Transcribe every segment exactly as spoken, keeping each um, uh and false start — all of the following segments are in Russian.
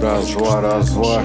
Раз, два, раз, два.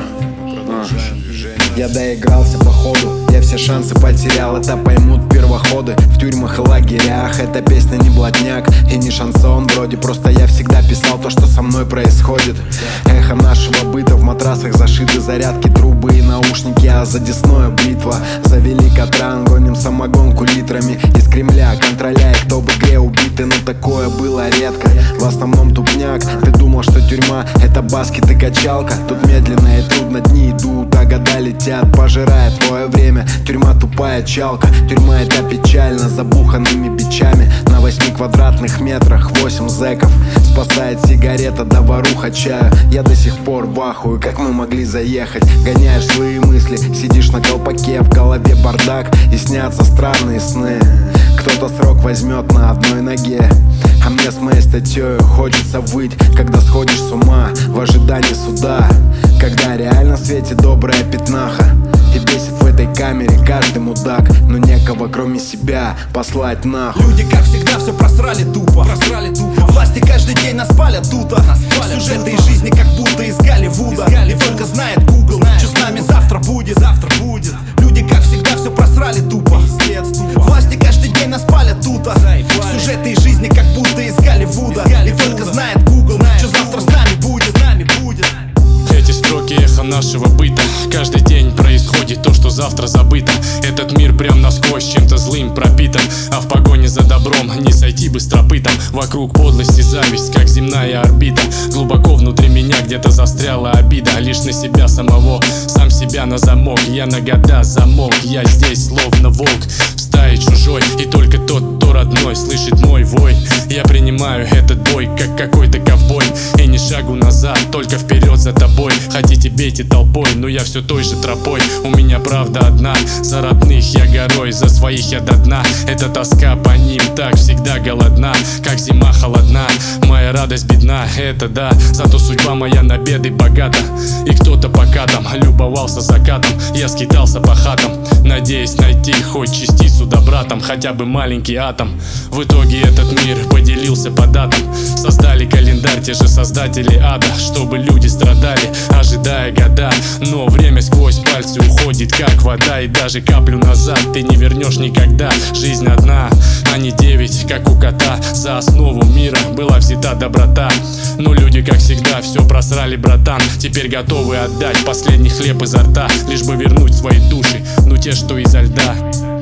Я доигрался походу, я все шансы потерял, это поймут первоходы. В тюрьмах и лагерях эта песня не блатняк и не шансон. Вроде просто я всегда писал то, что со мной происходит. Эхо нашего быта, в матрасах зашиты зарядки, трубы и наушники, а за десною бритва. Завели Катран, гоним самогонку литрами из Кремля, контроляя, кто в игре убиты, но такое было редко. В основном тупняк, ты думал, что тюрьма это баскет и качалка. Тут медленно и трудно дни идут, а года летят, пожирая твое время. Тюрьма тупая чалка, тюрьма это печально, забуханными бичами. На восьми квадратных метрах восемь зэков. Спасает сигарета, да воруха чаю. Я до сих пор в ахуе, как мы могли заехать. Гоняешь злые мысли, сидишь на колпаке, в голове бардак и снятся странные сны. Кто-то срок возьмет на одной ноге, а мне с моей статьей хочется выть, когда сходишь с ума в ожидании суда. Когда реально светит добрая пятнаха, и бесит в этой камере каждый мудак, но некого кроме себя послать нахуй. Люди как всегда все просрали тупо, просрали тупо. Власти каждый день нас палят тута, нас палят сюжеты из жизни как будто из Голливуда. И только знает Google, что с нами завтра будет, завтра будет. Люди как всегда все просрали тупо, власти каждый день нас палят тута. Сюжеты из жизни как будто из Голливуда. И только знает Google, что завтра с нами будет, с нами будет. Эти строки эхо нашего быта. Каждый день происходит то, что завтра забыто. Этот мир прям насквозь чем-то злым пропитан, а в погоне за добром не сойти быстропытом. Вокруг подлость и зависть, как земная орбита. Глубоко внутри меня где-то застряла обида. Лишь на себя самого, сам себя на замок. Я на года замолк, я здесь словно волк в стае чужой. И только тот, кто родной, слышит мой вой. Я принимаю этот бой, как какой-то ковбой. И не шагу назад, только вперед за тобой. Хотите бейте толпой, но я все той же тропой. У меня правда одна, за родных я горой, за своих я до дна. Эта тоска по ним так всегда голодна, как зима холодна. Моя радость бедна, это да, зато судьба моя на беды богата. И кто-то пока там любовался закатом, я скитался по хатам, надеясь найти хоть частицу добра там, хотя бы маленький атом. В итоге этот мир поделился по датам. Создали календарь те же создатели ада, чтобы люди страдали, ожидая года. Но время сквозь пальцы уходит как вода, и даже каплю назад ты не вернешь никогда. Жизнь одна, а не девять, как у кота. За основу мира была взята доброта, но люди как всегда все просрали, братан. Теперь готовы отдать последний хлеб изо рта, лишь бы вернуть свои души, ну те, что изо льда.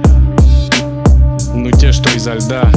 Ну те, что изо льда.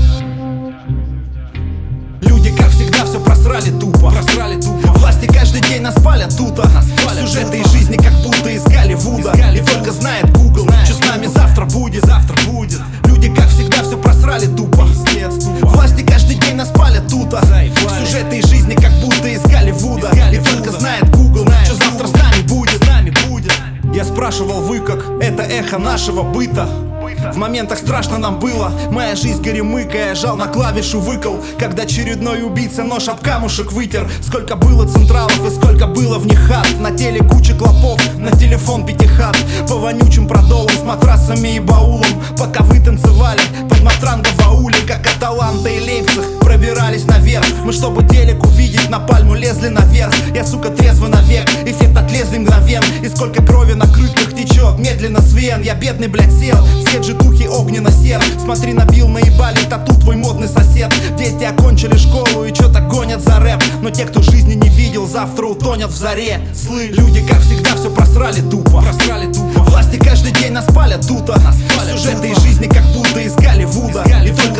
Люди как всегда все просрали тупо, просрали тупо. Власти каждый день нас палят тута, нас палят сюжеты из жизни как будто из Голливуда. И только знает Google, что с нами завтра будет, завтра будет. Люди как всегда все просрали тупо, власти каждый день нас палят тута. Сюжеты из жизни как будто из Голливуда. И только знает Google, что завтра с нами будет, с нами будет. Я спрашивал вы как, это эхо нашего быта. В моментах страшно нам было, моя жизнь горемыка, я жал на клавишу выкол, когда очередной убийца нож об камушек вытер. Сколько было централов и сколько было в них хат. На теле куча клопов, на телефон пятихат. По вонючим продолам с матрасами и баулом. Пока вы танцевали под матранго в ауле, как Аталанта и Лейпциг пробирались наверх. Мы, чтобы телек увидеть, на пальму лезли наверх. Я, сука, трезвый навек, эффект от лезвий мгновен. И сколько крови на крыльях течет медленно с вен. Я бедный, блядь, сел, свет же духи огненно-сер. Смотри, набил, наебали, тату твой модный сосед. Дети окончили школу и чё-то гонят за рэп. Но те, кто жизни не видел, завтра утонет в заре. Слы, люди как всегда все просрали тупо, просрали тупо. Власти каждый день нас палят тута, нас палят сюжеты из жизни как будто из Голливуда. И только